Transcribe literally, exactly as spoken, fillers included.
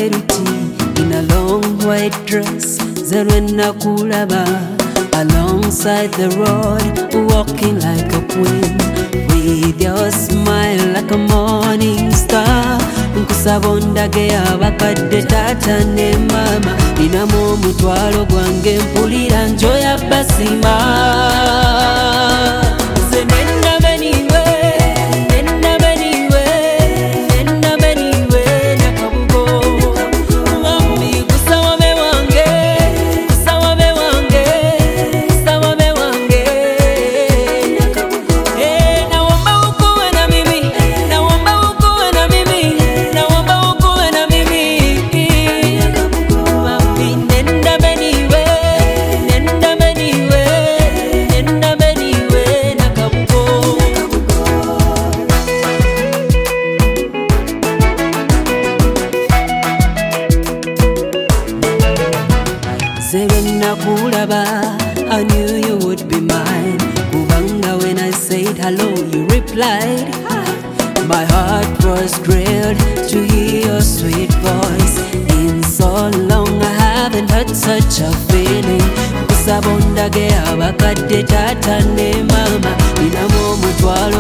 beauty in a long white dress. Zerwena kulaba alongside the road, walking like a queen, with your smile like a morning star. Nkusabondage abakadde tata ne mama, ninamu omutwalo gwange mpulira njoya basima. Zerwena kulaba, I knew you would be mine. Kubanga, when I said hello, you replied hi. My heart was thrilled to hear your sweet voice. In so long I haven't had such a feeling. Kusabondage abakadde tata ne mama, ninamu omutwalo